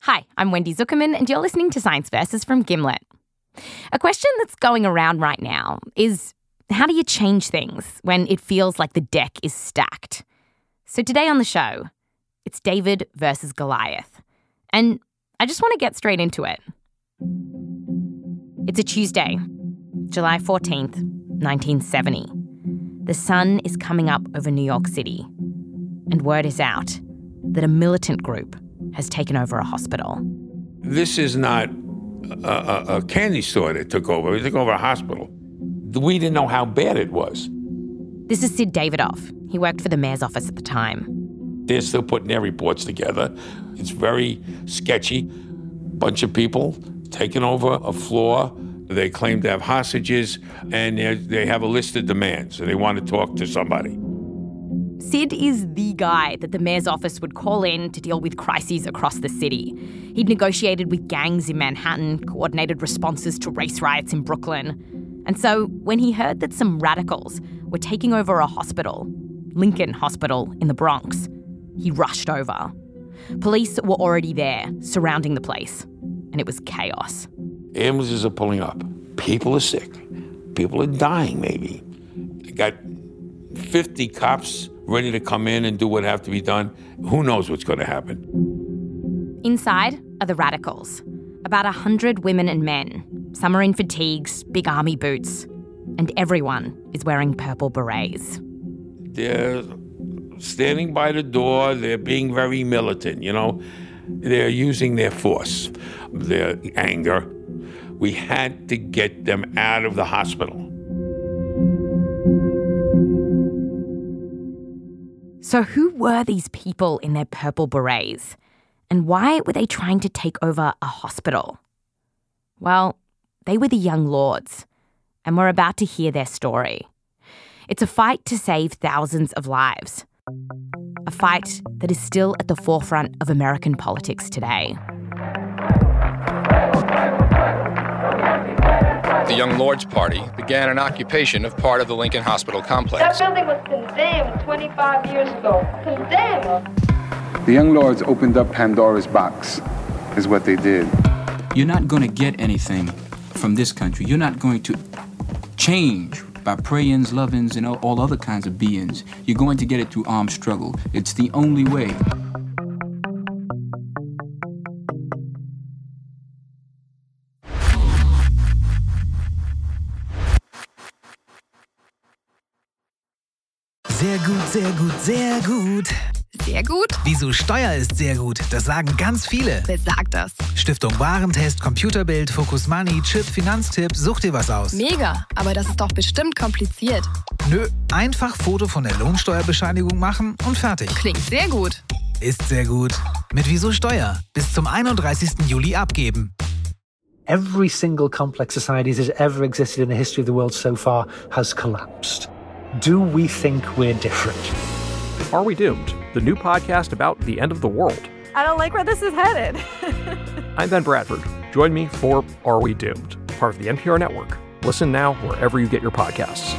Hi, I'm Wendy Zuckerman, and you're listening to Science Versus from Gimlet. A question that's going around right now is, how do you change things when it feels like the deck is stacked? So today on the show, it's David versus Goliath. And I just want to get straight into it. It's a Tuesday, July 14th, 1970. The sun is coming up over New York City, and word is out that a militant group has taken over a hospital. This is not a candy store that took over. It took over a hospital. We didn't know how bad it was. This is Sid Davidoff. He worked for the mayor's office at the time. They're still putting their reports together. It's very sketchy. Bunch of people taking over a floor. They claim to have hostages, and they have a list of demands, and they want to talk to somebody. Sid is the guy that the mayor's office would call in to deal with crises across the city. He'd negotiated with gangs in Manhattan, coordinated responses to race riots in Brooklyn. And so when he heard that some radicals were taking over a hospital, Lincoln Hospital in the Bronx, he rushed over. Police were already there, surrounding the place, and it was chaos. Ambulances are pulling up. People are sick. People are dying, maybe. You got 50 cops ready to come in and do what have to be done. Who knows what's going to happen? Inside are the radicals. About 100 women and men. Some are in fatigues, big army boots, and everyone is wearing purple berets. They're standing by the door. They're being very militant, you know. They're using their force, their anger. We had to get them out of the hospital. So who were these people in their purple berets? And why were they trying to take over a hospital? Well, they were the Young Lords, and we're about to hear their story. It's a fight to save thousands of lives. A fight that is still at the forefront of American politics today. The Young Lords Party began an occupation of part of the Lincoln Hospital complex. That building was condemned 25 years ago. Condemned. The Young Lords opened up Pandora's box, is what they did. You're not going to get anything from this country. You're not going to change by prayings, lovings, and all other kinds of beings. You're going to get it through armed struggle. It's the only way. Sehr gut, sehr gut, sehr gut. Sehr gut? Wieso Steuer ist sehr gut, das sagen ganz viele. Wer sagt das? Stiftung Warentest, Computerbild, Focus Money, Chip, Finanztipp, such dir was aus. Mega, aber das ist doch bestimmt kompliziert. Nö, einfach Foto von der Lohnsteuerbescheinigung machen und fertig. Klingt sehr gut. Ist sehr gut. Mit Wieso Steuer. Bis zum 31. Juli abgeben. Every single complex society that has ever existed in the history of the world so far has collapsed. Do we think we're different? Are We Doomed? The new podcast about the end of the world. I don't like where this is headed. I'm Ben Bradford. Join me for Are We Doomed? Part of the NPR network. Listen now wherever you get your podcasts.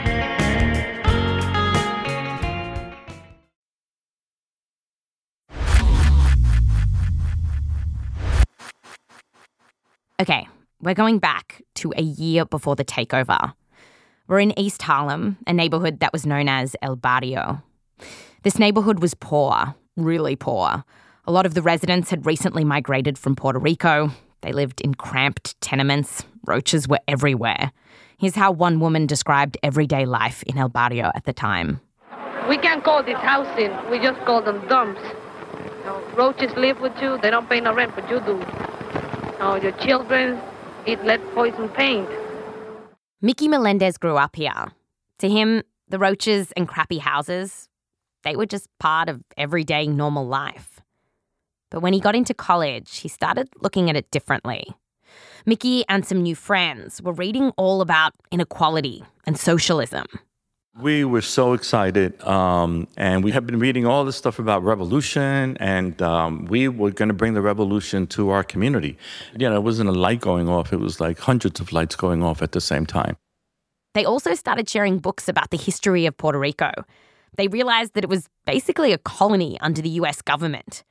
Okay, we're going back to a year before the takeover. We're in East Harlem, a neighborhood that was known as El Barrio. This neighborhood was poor, really poor. A lot of the residents had recently migrated from Puerto Rico. They lived in cramped tenements. Roaches were everywhere. Here's how one woman described everyday life in El Barrio at the time. We can't call this housing. We just call them dumps. You know, roaches live with you. They don't pay no rent, but you do. You know, your children eat lead poison paint. Mickey Melendez grew up here. To him, the roaches and crappy houses, they were just part of everyday normal life. But when he got into college, he started looking at it differently. Mickey and some new friends were reading all about inequality and socialism. We were so excited, and we had been reading all this stuff about revolution, and we were going to bring the revolution to our community. You know, it wasn't a light going off. It was like hundreds of lights going off at the same time. They also started sharing books about the history of Puerto Rico. They realized that it was basically a colony under the US government.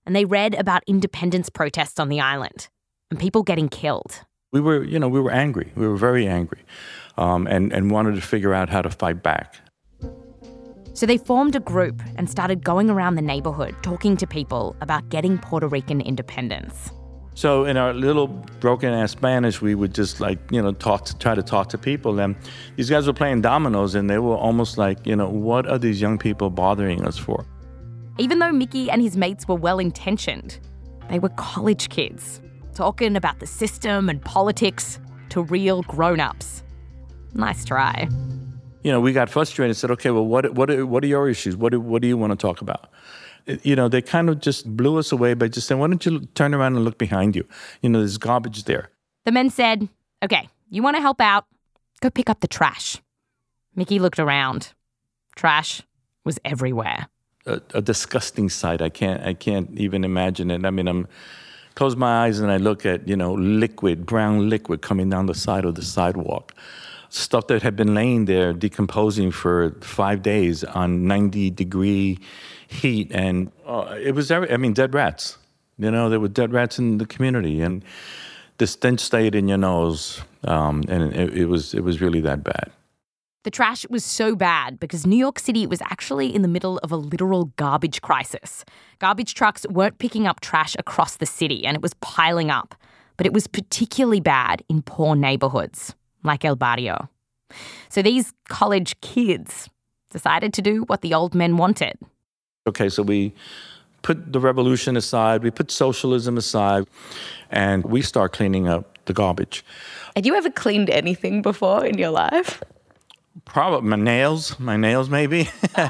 and they read about independence protests on the island and people getting killed. We were angry. We were very angry, and wanted to figure out how to fight back. So they formed a group and started going around the neighborhood talking to people about getting Puerto Rican independence. So in our little broken-ass Spanish, we would just try to talk to people. And these guys were playing dominoes, and they were almost like, what are these young people bothering us for? Even though Mickey and his mates were well-intentioned, they were college kids, talking about the system and politics to real grown-ups. Nice try. We got frustrated and said, okay, well, what are your issues? What do you want to talk about? They kind of just blew us away by just saying, why don't you turn around and look behind you? There's garbage there. The men said, okay, you want to help out? Go pick up the trash. Mickey looked around. Trash was everywhere. A disgusting sight. I can't even imagine it. I mean, I'm close my eyes and I look at, brown liquid coming down the side of the sidewalk. Stuff that had been laying there decomposing for 5 days on 90-degree heat. And it was, dead rats. There were dead rats in the community. And the stench stayed in your nose. And it was really that bad. The trash was so bad because New York City was actually in the middle of a literal garbage crisis. Garbage trucks weren't picking up trash across the city and it was piling up. But it was particularly bad in poor neighborhoods, like El Barrio. So these college kids decided to do what the old men wanted. Okay, so we put the revolution aside, we put socialism aside, and we start cleaning up the garbage. Had you ever cleaned anything before in your life? Probably my nails maybe.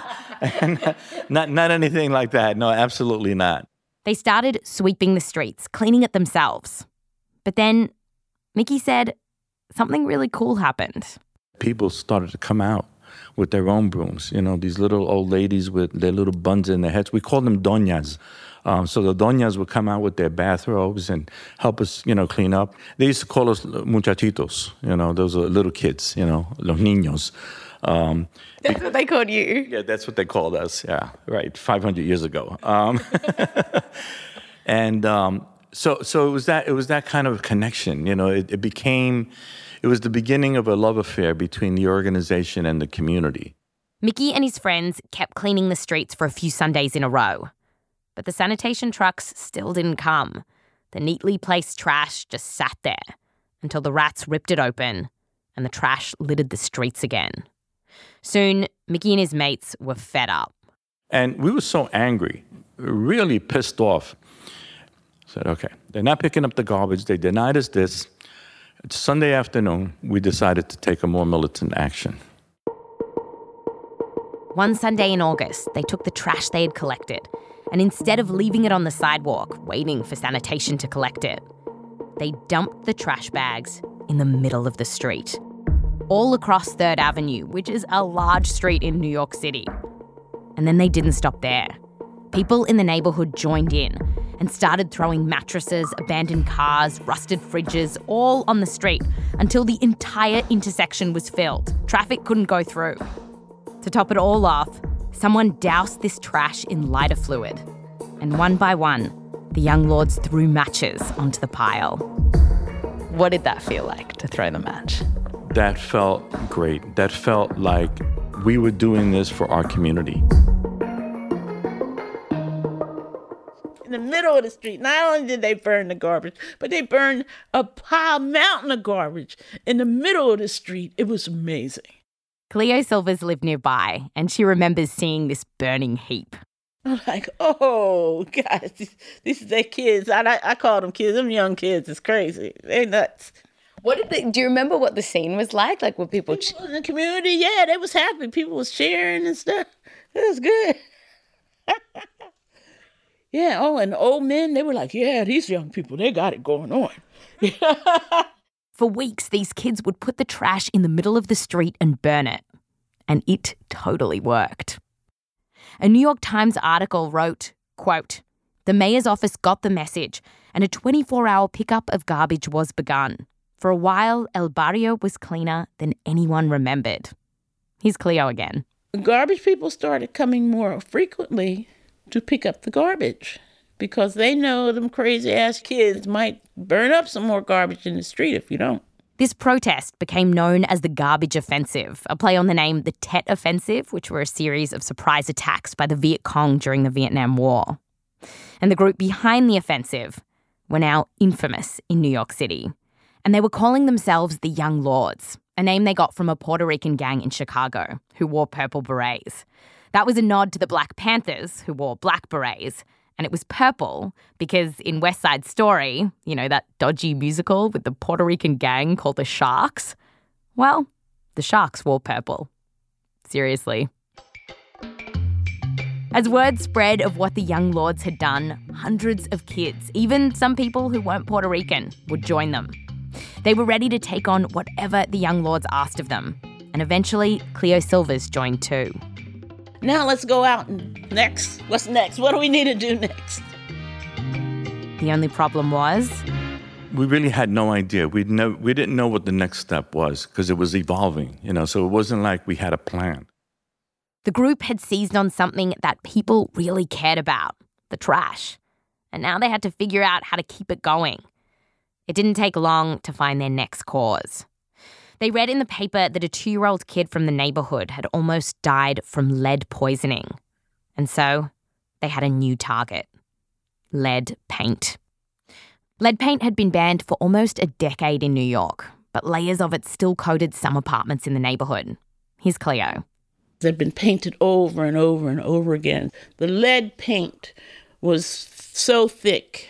not anything like that. No, absolutely not. They started sweeping the streets, cleaning it themselves. But then Mickey said something really cool happened. People started to come out with their own brooms. These little old ladies with their little buns in their heads. We call them doñas. So the doñas would come out with their bathrobes and help us, clean up. They used to call us muchachitos. Those are little kids, los niños. That's what they called you? Yeah, that's what they called us. Yeah, right, 500 years ago. So it was that kind of connection. It was the beginning of a love affair between the organization and the community. Mickey and his friends kept cleaning the streets for a few Sundays in a row. But the sanitation trucks still didn't come. The neatly placed trash just sat there until the rats ripped it open and the trash littered the streets again. Soon, Mickey and his mates were fed up. And we were so angry, really pissed off. Said, okay, they're not picking up the garbage. They denied us this. It's Sunday afternoon. We decided to take a more militant action. One Sunday in August, they took the trash they had collected, and instead of leaving it on the sidewalk, waiting for sanitation to collect it, they dumped the trash bags in the middle of the street, all across 3rd Avenue, which is a large street in New York City. And then they didn't stop there. People in the neighborhood joined in and started throwing mattresses, abandoned cars, rusted fridges, all on the street until the entire intersection was filled. Traffic couldn't go through. To top it all off, someone doused this trash in lighter fluid. And one by one, the young lords threw matches onto the pile. What did that feel like to throw the match? That felt great. That felt like we were doing this for our community. In the middle of the street, not only did they burn the garbage, but they burned a mountain of garbage in the middle of the street. It was amazing. Cleo Silvers lived nearby, and she remembers seeing this burning heap. I'm like, oh, gosh, these are their kids. I call them kids. Them young kids is crazy. They're nuts. Do you remember what the scene was like? Like, were people in the community? Yeah, they was happy. People was cheering and stuff. It was good. Yeah, and the old men, they were like, yeah, these young people, they got it going on. For weeks, these kids would put the trash in the middle of the street and burn it. And it totally worked. A New York Times article wrote, quote, "The mayor's office got the message and a 24-hour pickup of garbage was begun. For a while, El Barrio was cleaner than anyone remembered." Here's Cleo again. Garbage people started coming more frequently to pick up the garbage. because they know them crazy-ass kids might burn up some more garbage in the street if you don't. This protest became known as the Garbage Offensive, a play on the name the Tet Offensive, which were a series of surprise attacks by the Viet Cong during the Vietnam War. And the group behind the offensive were now infamous in New York City. And they were calling themselves the Young Lords, a name they got from a Puerto Rican gang in Chicago who wore purple berets. That was a nod to the Black Panthers, who wore black berets. And it was purple because in West Side Story, you know, that dodgy musical with the Puerto Rican gang called the Sharks, well, the Sharks wore purple. Seriously. As word spread of what the Young Lords had done, hundreds of kids, even some people who weren't Puerto Rican, would join them. They were ready to take on whatever the Young Lords asked of them. And eventually, Cleo Silvers joined too. Now let's go out and next. What's next? What do we need to do next? The only problem was... we really had no idea. We didn't know what the next step was because it was evolving, so it wasn't like we had a plan. The group had seized on something that people really cared about, the trash. And now they had to figure out how to keep it going. It didn't take long to find their next cause. They read in the paper that a 2-year-old kid from the neighbourhood had almost died from lead poisoning. And so they had a new target: lead paint. Lead paint had been banned for almost a decade in New York, but layers of it still coated some apartments in the neighbourhood. Here's Cleo. They'd been painted over and over and over again. The lead paint was so thick.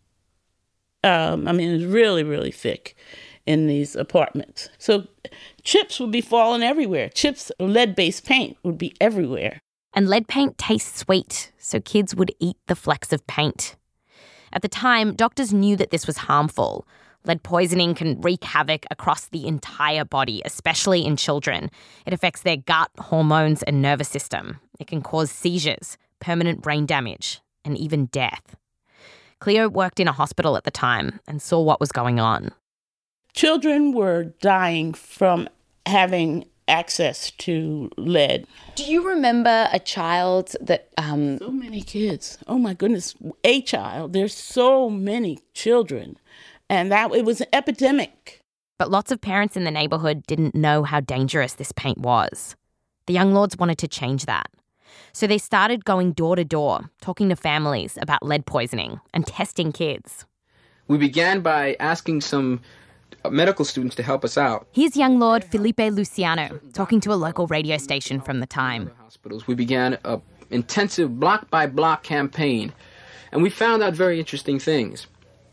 It was really, really thick in these apartments. So chips would be falling everywhere. Chips, lead-based paint would be everywhere. And lead paint tastes sweet, so kids would eat the flecks of paint. At the time, doctors knew that this was harmful. Lead poisoning can wreak havoc across the entire body, especially in children. It affects their gut, hormones, and nervous system. It can cause seizures, permanent brain damage, and even death. Cleo worked in a hospital at the time and saw what was going on. Children were dying from having access to lead. Do you remember a child that... So many kids. Oh, my goodness. A child. There's so many children. And it was an epidemic. But lots of parents in the neighbourhood didn't know how dangerous this paint was. The Young Lords wanted to change that. So they started going door to door, talking to families about lead poisoning and testing kids. We began by asking some medical students to help us out. Here's Young Lord Felipe Luciano talking to a local radio station from the time. Hospitals. We began an intensive block-by-block campaign, and we found out very interesting things.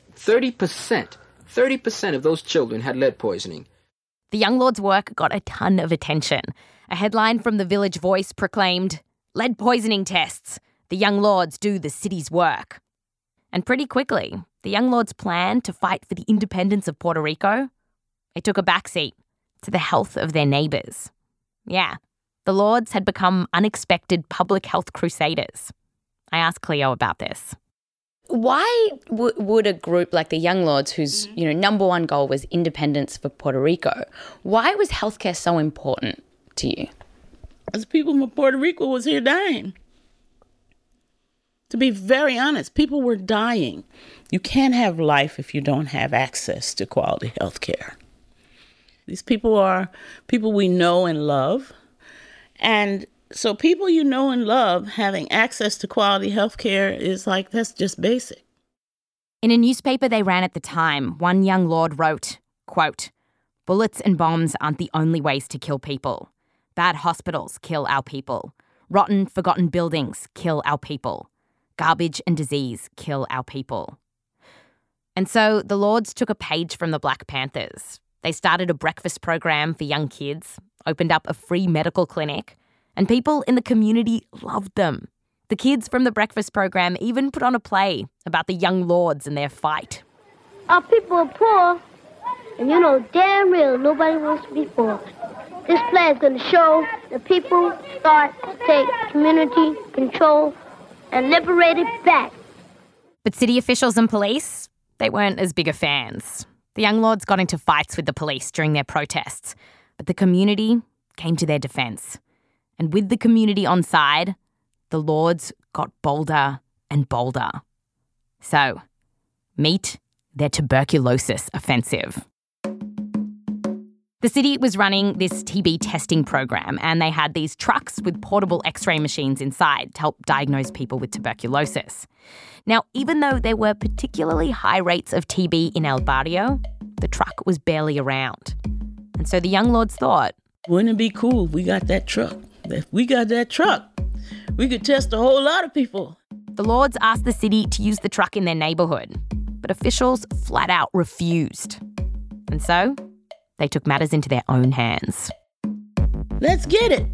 30% of those children had lead poisoning. The Young Lord's work got a ton of attention. A headline from the Village Voice proclaimed, "Lead poisoning tests. The Young Lords do the city's work." And pretty quickly, the Young Lords' plan to fight for the independence of Puerto Rico, it took a backseat to the health of their neighbours. Yeah, the Lords had become unexpected public health crusaders. I asked Cleo about this. Why would a group like the Young Lords, whose number one goal was independence for Puerto Rico, why was healthcare so important to you? Because people from Puerto Rico was here dying. To be very honest, people were dying. You can't have life if you don't have access to quality health care. These people are people we know and love. And so people you know and love having access to quality health care is that's just basic. In a newspaper they ran at the time, one Young Lord wrote, quote, "Bullets and bombs aren't the only ways to kill people. Bad hospitals kill our people. Rotten, forgotten buildings kill our people. Garbage and disease kill our people." And so the Lords took a page from the Black Panthers. They started a breakfast program for young kids, opened up a free medical clinic, and people in the community loved them. The kids from the breakfast program even put on a play about the Young Lords and their fight. Our people are poor, and damn real nobody wants to be poor. This play is going to show the people start to take community control and liberate it back. But city officials and police, they weren't as big of fans. The Young Lords got into fights with the police during their protests, but the community came to their defence. And with the community on side, the Lords got bolder and bolder. So, meet their tuberculosis offensive. The city was running this TB testing program, and they had these trucks with portable X-ray machines inside to help diagnose people with tuberculosis. Now, even though there were particularly high rates of TB in El Barrio, the truck was barely around. And so the young lords thought, wouldn't it be cool if we got that truck? If we got that truck, we could test a whole lot of people. The lords asked the city to use the truck in their neighbourhood, but officials flat out refused. And so they took matters into their own hands. Let's get it.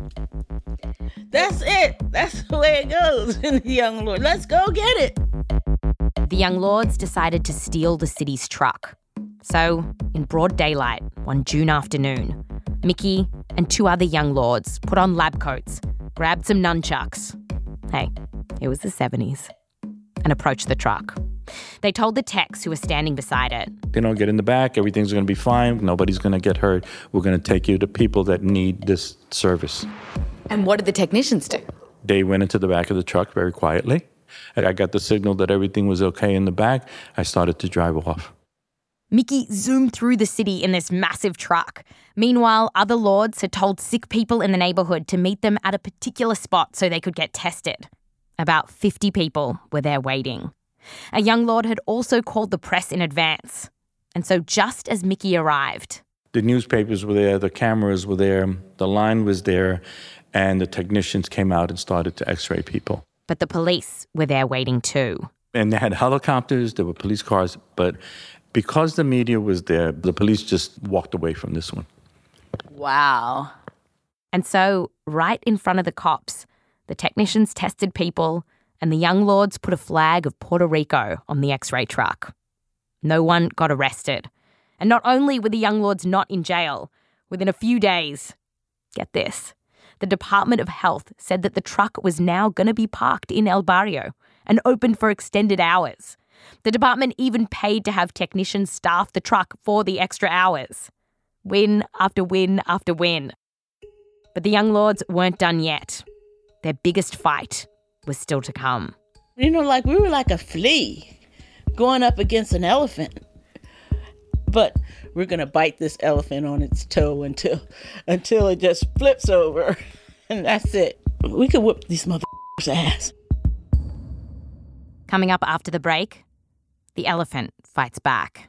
That's it. That's the way it goes in the Young Lords. Let's go get it. The Young Lords decided to steal the city's truck. So, in broad daylight, one June afternoon, Mickey and 2 other Young Lords put on lab coats, grabbed some nunchucks. Hey, it was the 70s. And approached the truck. They told the techs who were standing beside it, Get in the back. Everything's going to be fine. Nobody's going to get hurt. We're going to take you to people that need this service. And what did the technicians do? They went into the back of the truck very quietly. I got the signal that everything was okay in the back. I started to drive off. Mickey zoomed through the city in this massive truck. Meanwhile, other lords had told sick people in the neighbourhood to meet them at a particular spot so they could get tested. About 50 people were there waiting. A young lord had also called the press in advance. And so just as Mickey arrived, the newspapers were there, the cameras were there, the line was there, and the technicians came out and started to x-ray people. But the police were there waiting too. And they had helicopters, there were police cars, but because the media was there, the police just walked away from this one. Wow. And so, right in front of the cops, the technicians tested people, and the young lords put a flag of Puerto Rico on the X-ray truck. No one got arrested. And not only were the young lords not in jail, within a few days, get this, the Department of Health said that the truck was now going to be parked in El Barrio and open for extended hours. The department even paid to have technicians staff the truck for the extra hours. Win after win after win. But the young lords weren't done yet. Their biggest fight was still to come. We were like a flea going up against an elephant. But we're going to bite this elephant on its toe until it just flips over. And that's it. We could whoop these motherfuckers' ass. Coming up after the break, the elephant fights back.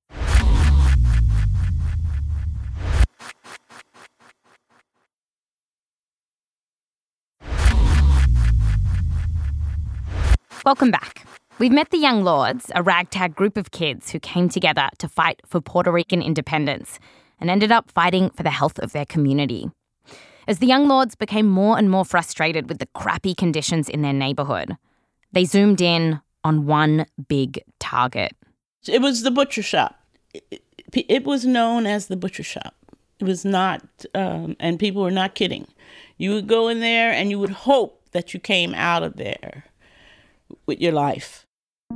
Welcome back. We've met the Young Lords, a ragtag group of kids who came together to fight for Puerto Rican independence and ended up fighting for the health of their community. As the Young Lords became more and more frustrated with the crappy conditions in their neighbourhood, they zoomed in on one big target. It was the butcher shop. It was known as the butcher shop. It was not, and people were not kidding. You would go in there and you would hope that you came out of there with your life.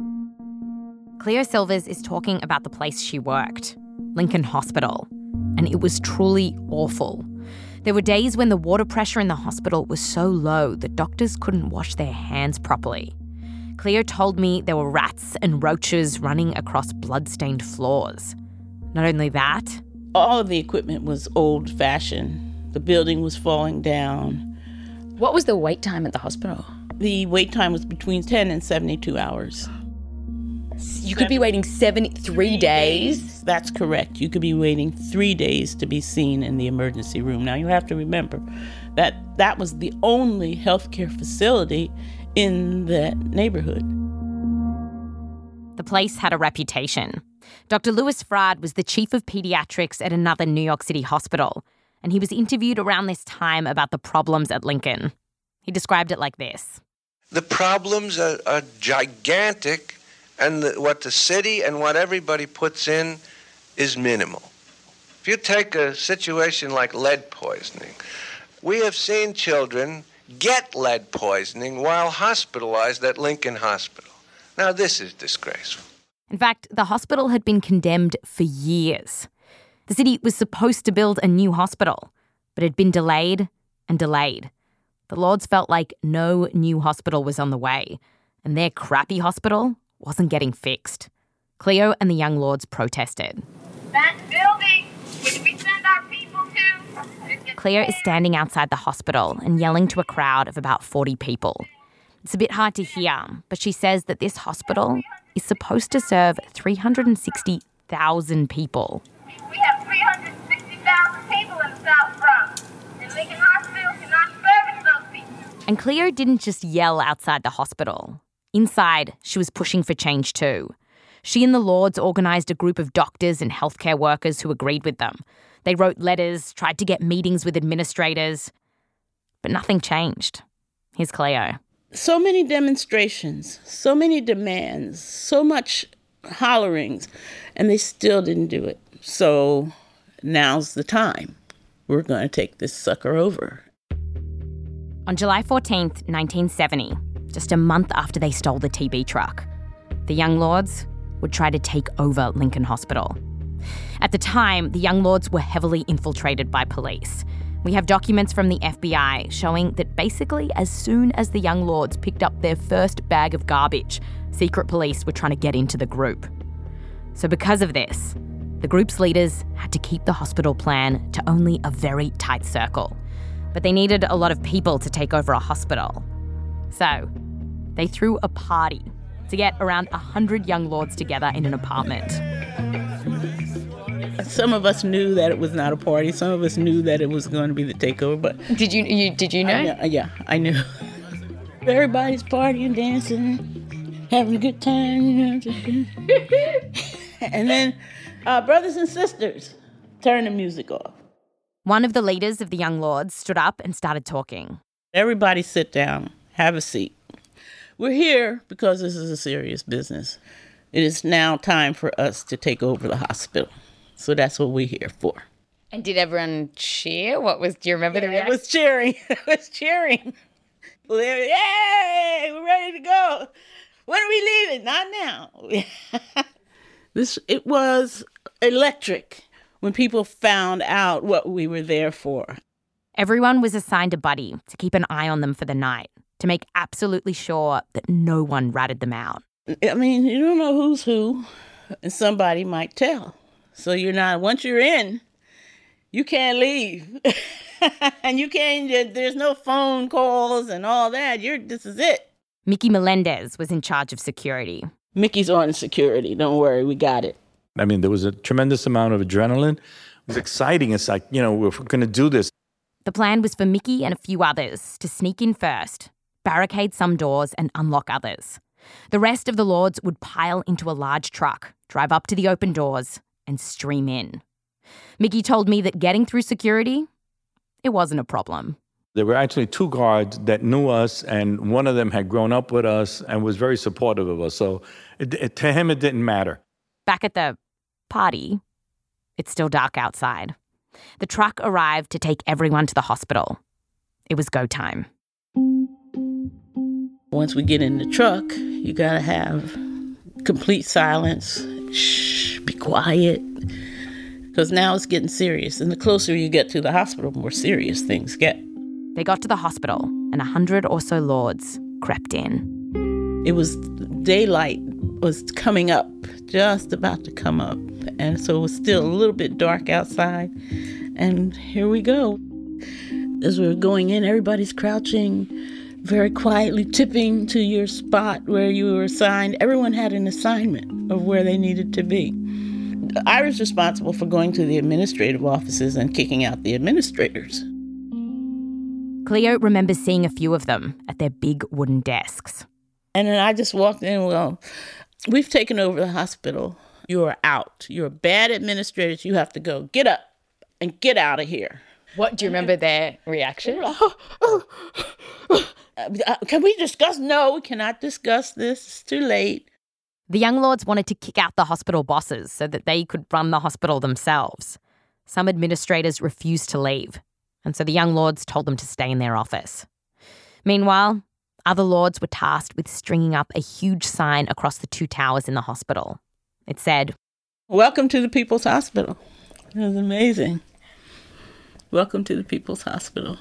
Cleo Silvers is talking about the place she worked, Lincoln Hospital, and it was truly awful. There were days when the water pressure in the hospital was so low that doctors couldn't wash their hands properly. Cleo told me there were rats and roaches running across blood-stained floors. Not only that, all of the equipment was old-fashioned. The building was falling down. What was the wait time at the hospital? The wait time was between 10 and 72 hours. You could be waiting 73 days? That's correct. You could be waiting 3 days to be seen in the emergency room. Now, you have to remember that that was the only healthcare facility in that neighborhood. The place had a reputation. Dr. Louis Frad was the chief of pediatrics at another New York City hospital, and he was interviewed around this time about the problems at Lincoln. He described it like this. The problems are gigantic, and what the city and what everybody puts in is minimal. If you take a situation like lead poisoning, we have seen children get lead poisoning while hospitalized at Lincoln Hospital. Now, this is disgraceful. In fact, the hospital had been condemned for years. The city was supposed to build a new hospital, but it had been delayed and delayed. The Lords felt like no new hospital was on the way, and their crappy hospital wasn't getting fixed. Cleo and the Young Lords protested. That building, which we send our people to... Cleo is standing outside the hospital and yelling to a crowd of about 40 people. It's a bit hard to hear, but she says that this hospital is supposed to serve 360,000 people. We have 360,000 people in the South Bronx, and Lincoln Hospital cannot service those people. And Cleo didn't just yell outside the hospital. Inside, she was pushing for change too. She and the Lords organised a group of doctors and healthcare workers who agreed with them. They wrote letters, tried to get meetings with administrators, but nothing changed. Here's Cleo. So many demonstrations, so many demands, so much hollerings, and they still didn't do it. So now's the time. We're going to take this sucker over. On July 14th, 1970, just a month after they stole the TB truck, the Young Lords would try to take over Lincoln Hospital. At the time, the Young Lords were heavily infiltrated by police. We have documents from the FBI showing that basically as soon as the Young Lords picked up their first bag of garbage, secret police were trying to get into the group. So because of this, the group's leaders had to keep the hospital plan to only a very tight circle. But they needed a lot of people to take over a hospital. So they threw a party to get around 100 Young Lords together in an apartment. Some of us knew that it was not a party. Some of us knew that it was going to be the takeover. But did you know? Yeah, I knew. Everybody's partying, dancing, having a good time, you know. And then brothers and sisters turned the music off. One of the leaders of the Young Lords stood up and started talking. Everybody sit down, have a seat. We're here because this is a serious business. It is now time for us to take over the hospital. So that's what we're here for. And did everyone cheer? Do you remember the reaction? It was cheering. It was cheering. Yay, we're ready to go. When are we leaving? Not now. It was electric when people found out what we were there for. Everyone was assigned a buddy to keep an eye on them for the night, to make absolutely sure that no one ratted them out. I mean, you don't know who's who, and somebody might tell. So once you're in, you can't leave. And there's no phone calls and all that. This is it. Mickey Melendez was in charge of security. Mickey's on security. Don't worry, we got it. I mean, there was a tremendous amount of adrenaline. It was exciting. It's like, we're going to do this. The plan was for Mickey and a few others to sneak in first, barricade some doors and unlock others. The rest of the Lords would pile into a large truck, drive up to the open doors, and stream in. Mickey told me that getting through security, it wasn't a problem. There were actually 2 guards that knew us, and one of them had grown up with us and was very supportive of us. So to him, it didn't matter. Back at the party, it's still dark outside. The truck arrived to take everyone to the hospital. It was go time. Once we get in the truck, you gotta have complete silence. Shh, be quiet. Because now it's getting serious. And the closer you get to the hospital, the more serious things get. They got to the hospital, and 100 or so Lords crept in. It was daylight was coming up, just about to come up. And so it was still a little bit dark outside. And here we go. As we're going in, everybody's crouching, very quietly tipping to your spot where you were assigned. Everyone had an assignment of where they needed to be. I was responsible for going to the administrative offices and kicking out the administrators. Cleo remembers seeing a few of them at their big wooden desks. And then I just walked in, well, we've taken over the hospital. You are out. You're bad administrators. You have to go. Get up and get out of here. What, do you remember their reaction? Can we discuss? No, we cannot discuss this. It's too late. The Young Lords wanted to kick out the hospital bosses so that they could run the hospital themselves. Some administrators refused to leave, and so the Young Lords told them to stay in their office. Meanwhile, other Lords were tasked with stringing up a huge sign across the 2 towers in the hospital. It said, "Welcome to the People's Hospital." It was amazing. Welcome to the People's Hospital.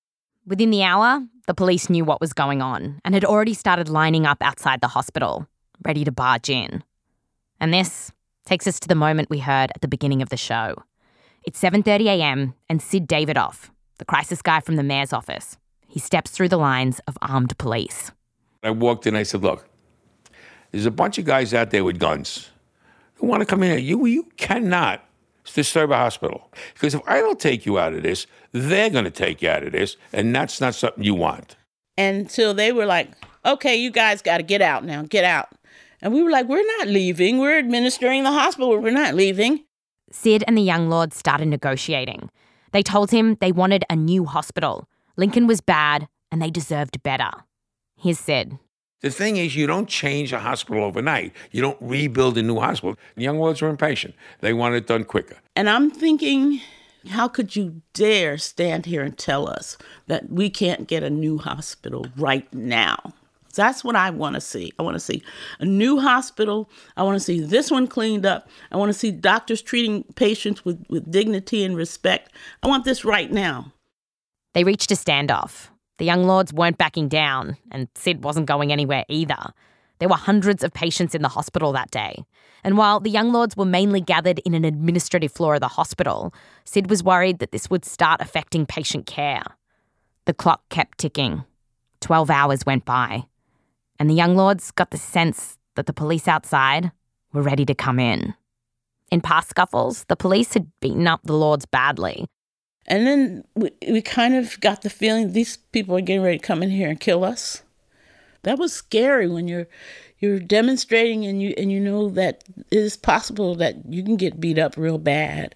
Within the hour, the police knew what was going on and had already started lining up outside the hospital. ready to barge in. And this takes us to the moment we heard at the beginning of the show. It's 7:30 a.m. and Sid Davidoff, the crisis guy from the mayor's office, he steps through the lines of armed police. I walked in, I said, look, there's a bunch of guys out there with guns who want to come in here. You cannot disturb a hospital. Because if I don't take you out of this, they're going to take you out of this, and that's not something you want. Until they were like, okay, you guys got to get out now, get out. And we were like, we're not leaving. We're administering the hospital. We're not leaving. Sid and the Young Lords started negotiating. They told him they wanted a new hospital. Lincoln was bad, and they deserved better. Here's Sid. The thing is, you don't change a hospital overnight. You don't rebuild a new hospital. The Young Lords were impatient. They want it done quicker. And I'm thinking, how could you dare stand here and tell us that we can't get a new hospital right now? That's what I want to see. I want to see a new hospital. I want to see this one cleaned up. I want to see doctors treating patients with dignity and respect. I want this right now. They reached a standoff. The Young Lords weren't backing down, and Sid wasn't going anywhere either. There were hundreds of patients in the hospital that day. And while the Young Lords were mainly gathered in an administrative floor of the hospital, Sid was worried that this would start affecting patient care. The clock kept ticking. 12 hours went by. And the Young Lords got the sense that the police outside were ready to come in. In past scuffles, the police had beaten up the Lords badly. And then we kind of got the feeling these people are getting ready to come in here and kill us. That was scary when you're demonstrating and you know that it is possible that you can get beat up real bad.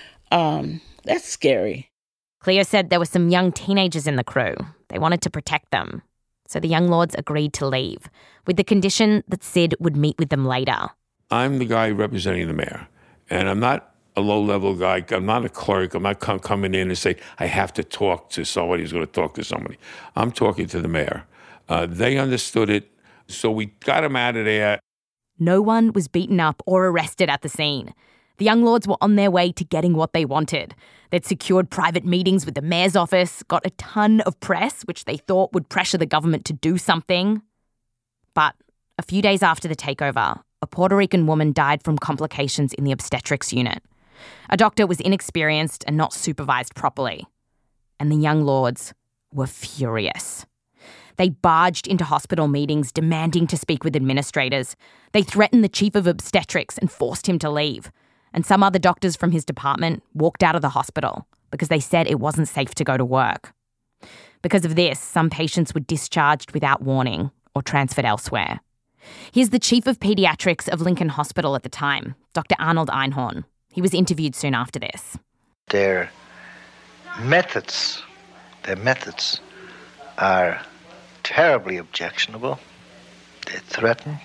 That's scary. Cleo said there were some young teenagers in the crew. They wanted to protect them. So the Young Lords agreed to leave, with the condition that Sid would meet with them later. I'm the guy representing the mayor, and I'm not a low-level guy. I'm not a clerk. I'm not coming in and say, I have to talk to somebody who's going to talk to somebody. I'm talking to the mayor. They understood it, so we got him out of there. No one was beaten up or arrested at the scene. The Young Lords were on their way to getting what they wanted. They'd secured private meetings with the mayor's office, got a ton of press, which they thought would pressure the government to do something. But a few days after the takeover, a Puerto Rican woman died from complications in the obstetrics unit. A doctor was inexperienced and not supervised properly. And the Young Lords were furious. They barged into hospital meetings demanding to speak with administrators. They threatened the chief of obstetrics and forced him to leave. And some other doctors from his department walked out of the hospital because they said it wasn't safe to go to work. Because of this, some patients were discharged without warning or transferred elsewhere. Here's the chief of pediatrics of Lincoln Hospital at the time, Dr. Arnold Einhorn. He was interviewed soon after this. Their methods are terribly objectionable. They threaten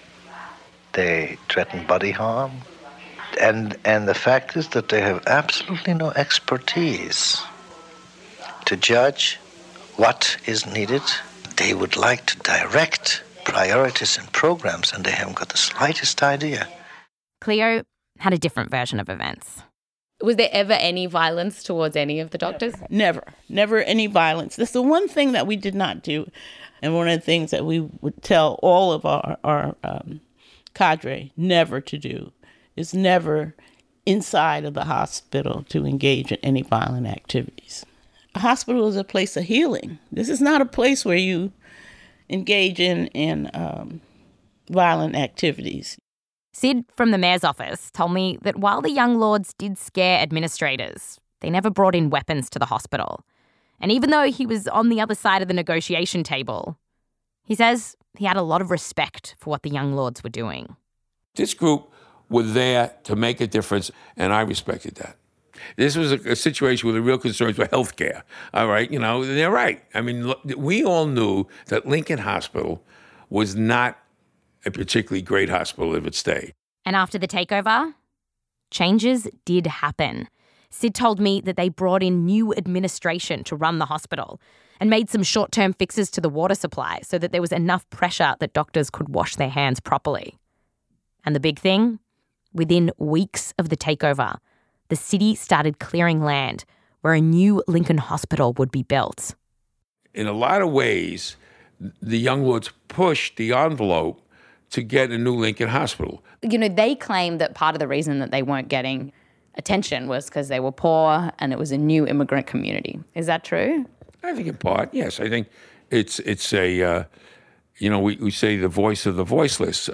body harm. And the fact is that they have absolutely no expertise to judge what is needed. They would like to direct priorities and programs, and they haven't got the slightest idea. Cleo had a different version of events. Was there ever any violence towards any of the doctors? Never any violence. That's the one thing that we did not do, and one of the things that we would tell all of our cadre never to do is never inside of the hospital to engage in any violent activities. A hospital is a place of healing. This is not a place where you engage in violent activities. Sid from the mayor's office told me that while the Young Lords did scare administrators, they never brought in weapons to the hospital. And even though he was on the other side of the negotiation table, he says he had a lot of respect for what the Young Lords were doing. This group were there to make a difference, and I respected that. This was a situation where the real concerns were health care. All right, they're right. I mean, we all knew that Lincoln Hospital was not a particularly great hospital if it stayed. And after the takeover, changes did happen. Sid told me that they brought in new administration to run the hospital and made some short-term fixes to the water supply so that there was enough pressure that doctors could wash their hands properly. And the big thing? Within weeks of the takeover, the city started clearing land where a new Lincoln Hospital would be built. In a lot of ways, the Young Lords pushed the envelope to get a new Lincoln Hospital. You know, they claim that part of the reason that they weren't getting attention was because they were poor and it was a new immigrant community. Is that true? I think in part, yes. I think it's a, we say the voice of the voiceless.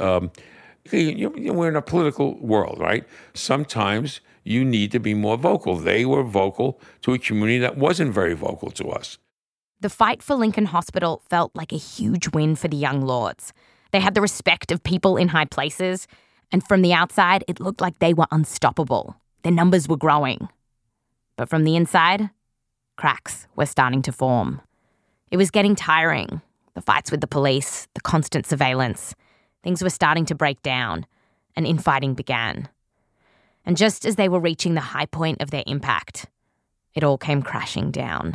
We're in a political world, right? Sometimes you need to be more vocal. They were vocal to a community that wasn't very vocal to us. The fight for Lincoln Hospital felt like a huge win for the Young Lords. They had the respect of people in high places, and from the outside, it looked like they were unstoppable. Their numbers were growing. But from the inside, cracks were starting to form. It was getting tiring. The fights with the police, the constant surveillance. Things were starting to break down, and infighting began. And just as they were reaching the high point of their impact, it all came crashing down.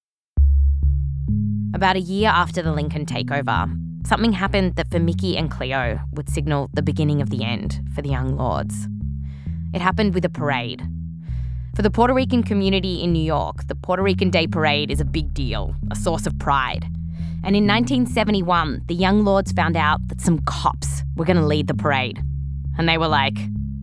About a year after the Lincoln takeover, something happened that for Mickey and Cleo would signal the beginning of the end for the Young Lords. It happened with a parade. For the Puerto Rican community in New York, the Puerto Rican Day Parade is a big deal, a source of pride. And in 1971, the Young Lords found out that some cops were going to lead the parade. And they were like,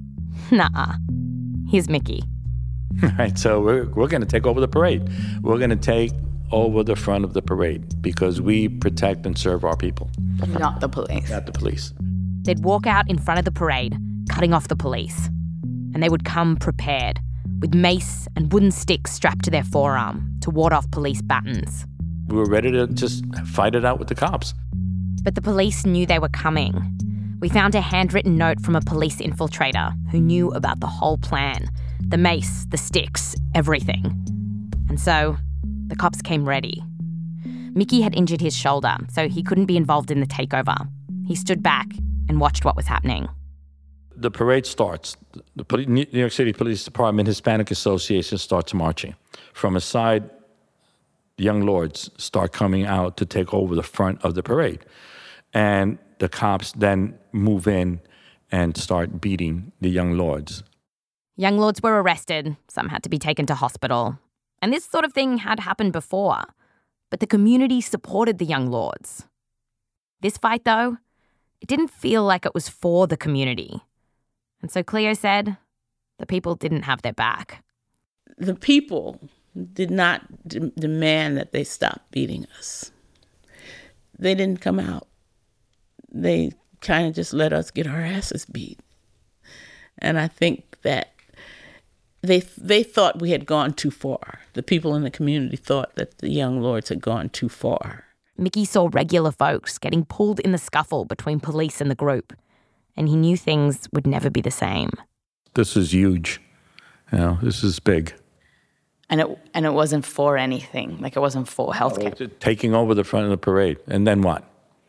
nah, here's Mickey. Right, so we're going to take over the parade. We're going to take over the front of the parade because we protect and serve our people. Not the police. Not the police. They'd walk out in front of the parade, cutting off the police. And they would come prepared, with mace and wooden sticks strapped to their forearm to ward off police batons. We were ready to just fight it out with the cops. But the police knew they were coming. We found a handwritten note from a police infiltrator who knew about the whole plan. The mace, the sticks, everything. And so, the cops came ready. Mickey had injured his shoulder, so he couldn't be involved in the takeover. He stood back and watched what was happening. The parade starts. The New York City Police Department Hispanic Association starts marching. From a side, the Young Lords start coming out to take over the front of the parade. And the cops then move in and start beating the Young Lords. Young Lords were arrested. Some had to be taken to hospital. And this sort of thing had happened before. But the community supported the Young Lords. This fight, though, it didn't feel like it was for the community. And so Cleo said the people didn't have their back. The people did not demand that they stop beating us. They didn't come out. They kind of just let us get our asses beat. And I think that they thought we had gone too far. The people in the community thought that the Young Lords had gone too far. Mickey saw regular folks getting pulled in the scuffle between police and the group, and he knew things would never be the same. This is huge. This is big. And it wasn't for anything. Like, it wasn't for healthcare. Taking over the front of the parade. And then what?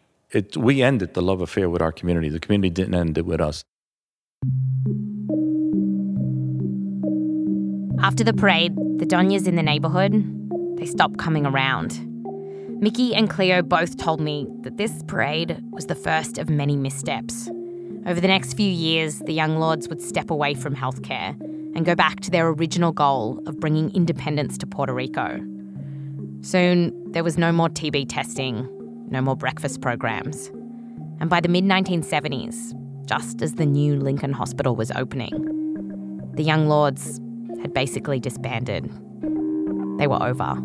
We ended the love affair with our community. The community didn't end it with us. After the parade, the Donias in the neighborhood, they stopped coming around. Mickey and Cleo both told me that this parade was the first of many missteps. Over the next few years, the Young Lords would step away from healthcare and go back to their original goal of bringing independence to Puerto Rico. Soon, there was no more TB testing, no more breakfast programs. And by the mid-1970s, just as the new Lincoln Hospital was opening, the Young Lords had basically disbanded. They were over.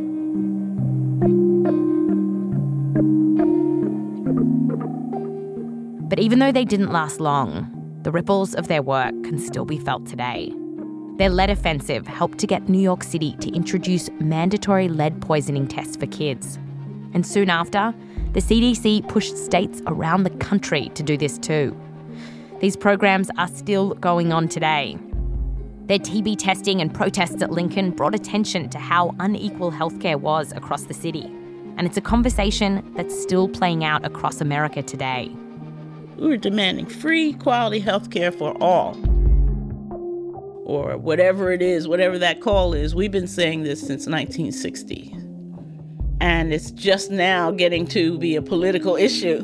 But even though they didn't last long, the ripples of their work can still be felt today. Their lead offensive helped to get New York City to introduce mandatory lead poisoning tests for kids. And soon after, the CDC pushed states around the country to do this too. These programs are still going on today. Their TB testing and protests at Lincoln brought attention to how unequal healthcare was across the city. And it's a conversation that's still playing out across America today. We were demanding free, quality health care for all. Or whatever it is, whatever that call is. We've been saying this since 1960. And it's just now getting to be a political issue.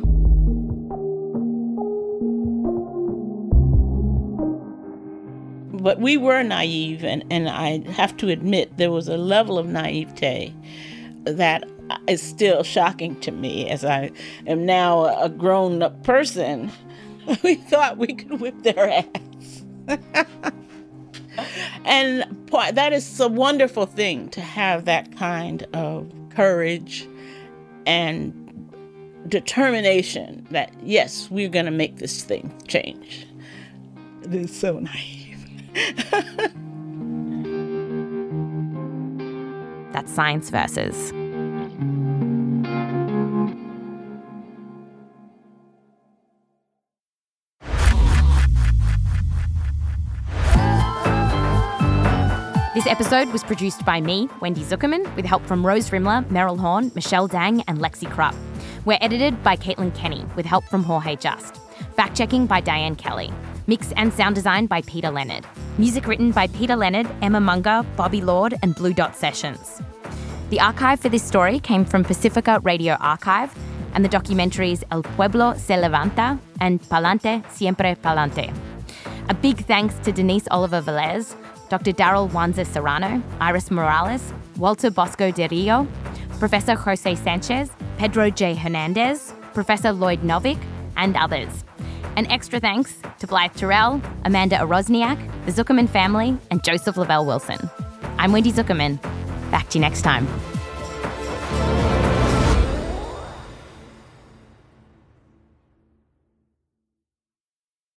But we were naive, and I have to admit there was a level of naivete that is still shocking to me as I am now a grown-up person. We thought we could whip their ass. And that is a wonderful thing, to have that kind of courage and determination that, yes, we're going to make this thing change. It is so naive. That's Science Versus. This episode was produced by me, Wendy Zuckerman, with help from Rose Rimler, Meryl Horn, Michelle Dang, and Lexi Krupp. We're edited by Caitlin Kenny, with help from Jorge Just. Fact-checking by Diane Kelly. Mix and sound design by Peter Leonard. Music written by Peter Leonard, Emma Munger, Bobby Lord, and Blue Dot Sessions. The archive for this story came from Pacifica Radio Archive and the documentaries El Pueblo se levanta and Pa'lante, siempre pa'lante. A big thanks to Denise Oliver Velez, Dr. Daryl Wanza Serrano, Iris Morales, Walter Bosco de Rio, Professor Jose Sanchez, Pedro J. Hernandez, Professor Lloyd Novick, and others. An extra thanks to Blythe Terrell, Amanda Orozniak, the Zuckerman family, and Joseph Lavelle Wilson. I'm Wendy Zuckerman. Back to you next time.